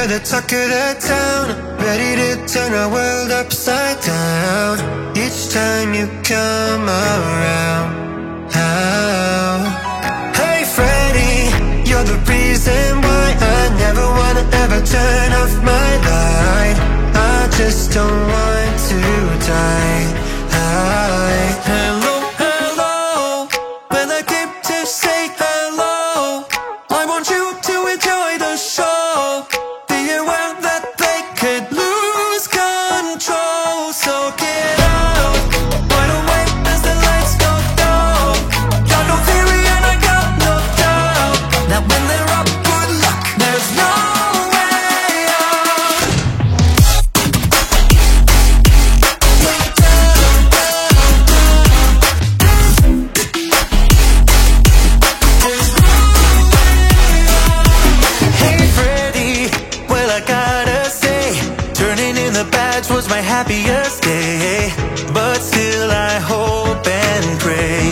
the talk of the town, ready to turn our world upside down. Each time you come around. Hey Freddy, you're the reason why I never wanna ever turn off my light. I just don't want to die. Hello, hello, when I came to say hello, I want you to enjoy the show. Be aware that they could lose control. So get out, wide awake as the lights go down. Got no theory and I got no doubt that when they're up, good luck, there's no way out. Hey Freddy, well I gotta say, turning in the badge was my happiest day. But still I hope and pray.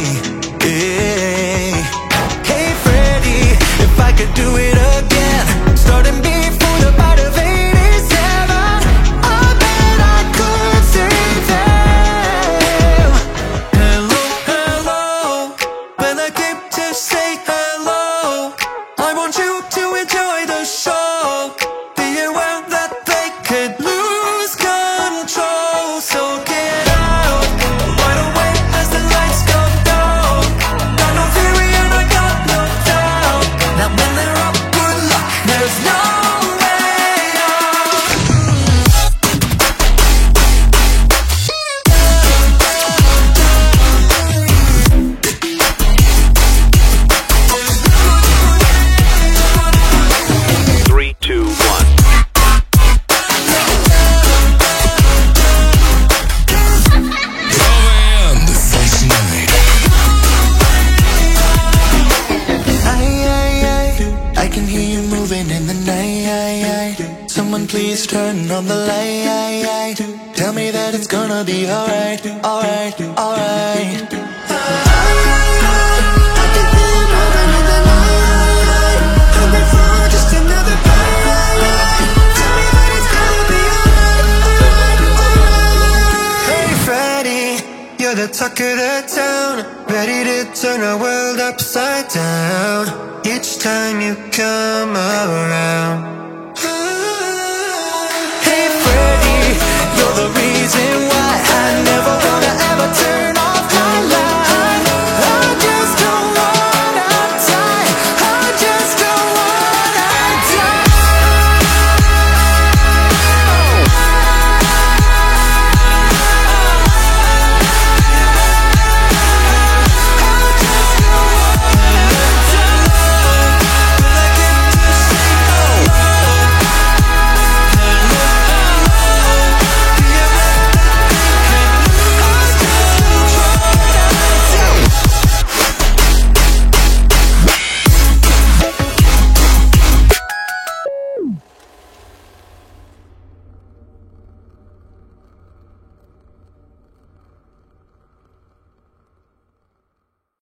Hey Freddy, if I could do it again, starting before the bite of 87, I bet I could save them. Hello, hello, when I came to say hello, I want you to enjoy the show. Be aware that they could lose control. So get out, wide awake as the lights go down. Got no theory and I got no doubt that when they're up, good luck, there's no way out. Three, two, one. I can hear you moving in the night. Someone please turn on the light. Tell me that it's gonna be alright, alright, alright. I can feel you moving in the night. Hungry for just another bite. Tell me that it's gonna be alright, alright. Hey Freddy, you're the talk of the town, ready to turn our world upside down. Each time you come around. Hey Freddy, you're the reason why